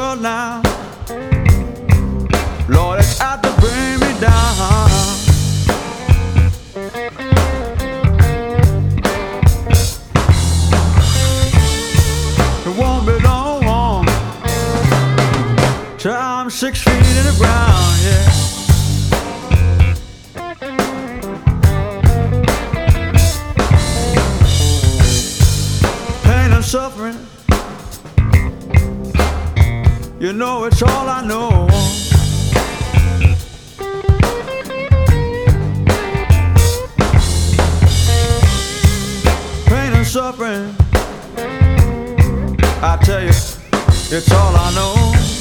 world now, Lord, it's out to bring me down. It won't be long till I'm 6 feet in the ground, yeah. Pain and suffering, you know it's all I know. Pain and suffering, I tell you, it's all I know.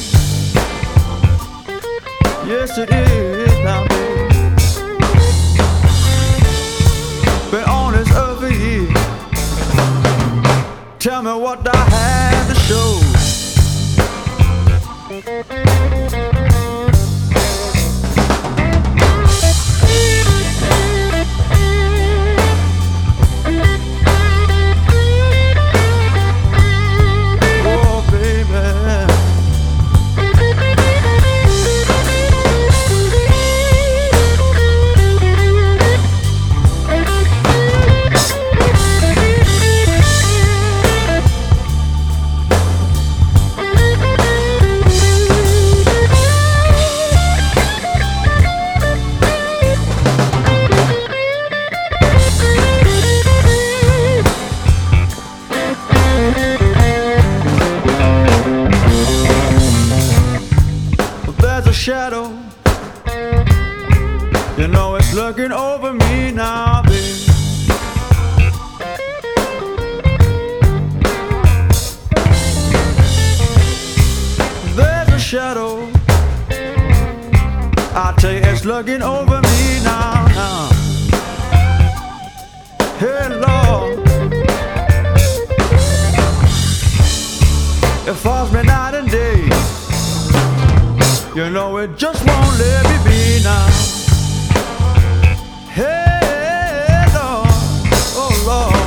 Yes, it is now, baby. Been on this earth for years. Tell me what I had to show. Shadow, you know it's looking over me now, baby. There's a shadow, I tell you, it's looking over me now, now. Hey Lord, it falls me night and day. You know it just won't let me be now. Hey Lord, oh Lord.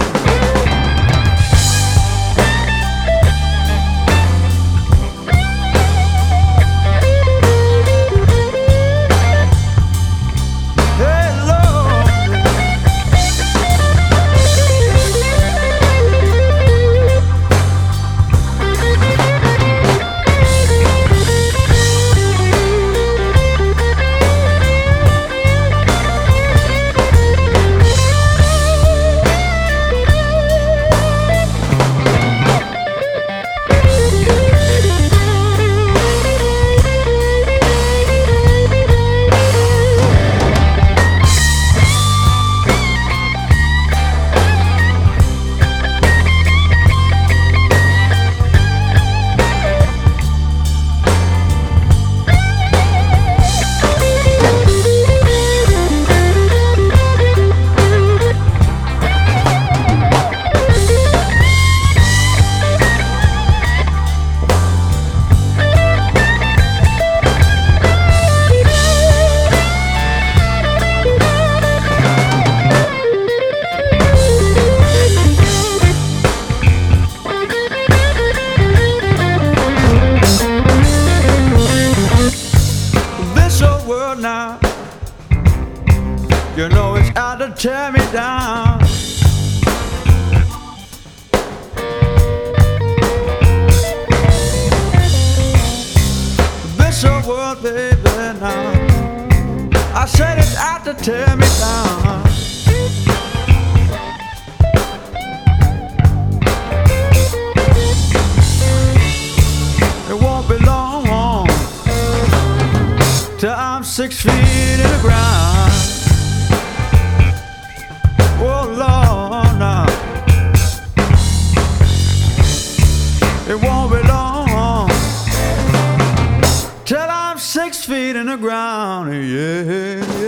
Hey Lord. Now, you know it's out to tear me down. This old world, baby, now, I said it's out to tear me down. It won't be long till I'm 6 feet in the ground. Oh Lord, now it won't be long till I'm 6 feet in the ground. Yeah.